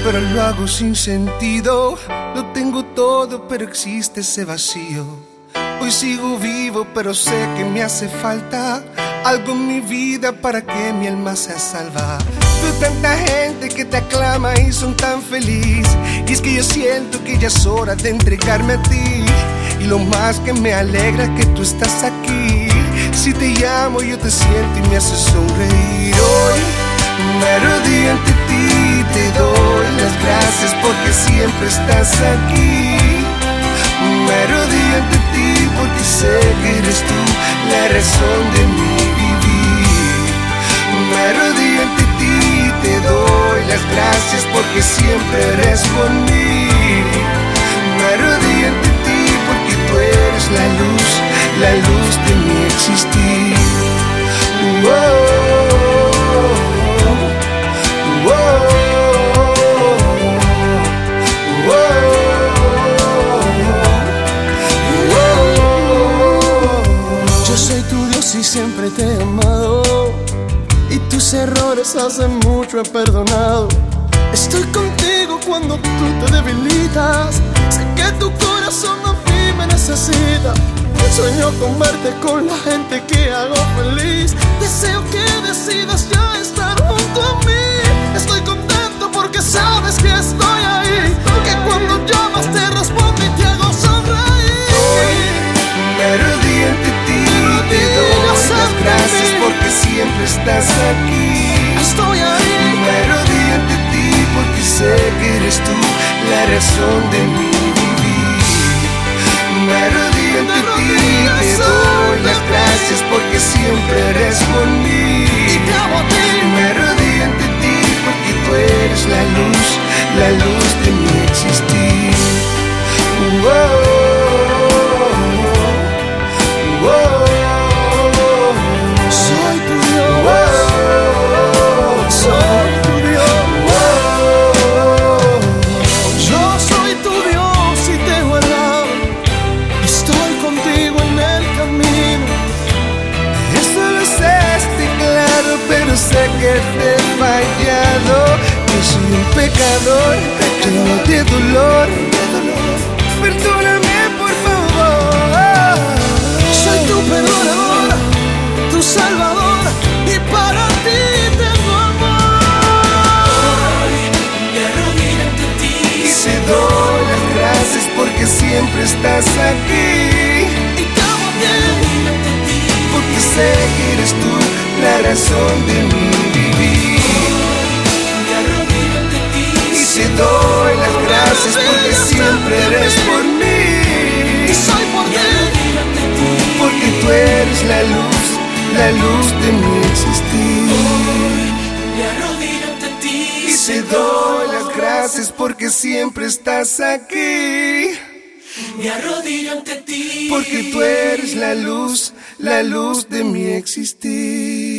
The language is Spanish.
pero lo hago sin sentido. Lo tengo todo, pero existe ese vacío. Hoy sigo vivo, pero sé que me hace falta algo en mi vida para que mi alma sea salva. Veo tanta gente que te aclama y son tan feliz, y es que yo siento que ya es hora de entregarme a ti. Y lo más que me alegra es que tú estás aquí. Si te llamo yo te siento y me haces sonreír. Hoy me arrodillo ante ti, te doy las gracias porque siempre estás aquí. Me arrodillo ante ti porque sé que eres tú la razón de mi vivir. Me arrodillo ante ti, te doy las gracias porque siempre eres por mí. Me arrodillo ante ti porque tú eres la luz de mi existir. Yo soy tu Dios y siempre te he amado, y tus errores hace mucho he perdonado. Estoy contigo cuando tú te debilitas. Sé que tu corazón a mí me necesita. Sueño con verte con la gente que hago feliz. Deseo que decidas ya estar junto a mí. Estoy contento porque sabes que estoy ahí, que cuando llamas te respondo y te hago sonreír. Hoy me arrodillo ante ti, te doy las gracias porque siempre estás aquí. Estoy ahí. Me arrodillo ante ti porque sé que eres tú la razón de mi vivir. Me arrodillo ante ti, te doy las gracias porque siempre eres por mí. Y te amo a ti. Me arrodillo ante ti porque tú eres la luz de mi existir. Soy tu Dios. Soy tu Dios. Yo soy tu Dios y te he guardado. Estoy contigo en el camino. Eso lo sé, estoy claro, pero sé que te he fallado. Yo soy un pecador, lleno de dolor. Perdóname, por favor. Soy tu perdonadora, tu salvadora, y para ti tengo amor. Me arrodillo ante ti Y te doy las gracias porque siempre estás aquí. y te amo bien. Porque sé que eres tú la razón de mi vivir. Me arrodillo ante ti Y te doy las gracias porque siempre eres por mí. y soy por ti. Porque tú eres la luz de mi existir. Me arrodillo ante ti Y te doy las gracias porque siempre estás aquí. me arrodillo ante ti. Porque tú eres la luz de mi existir.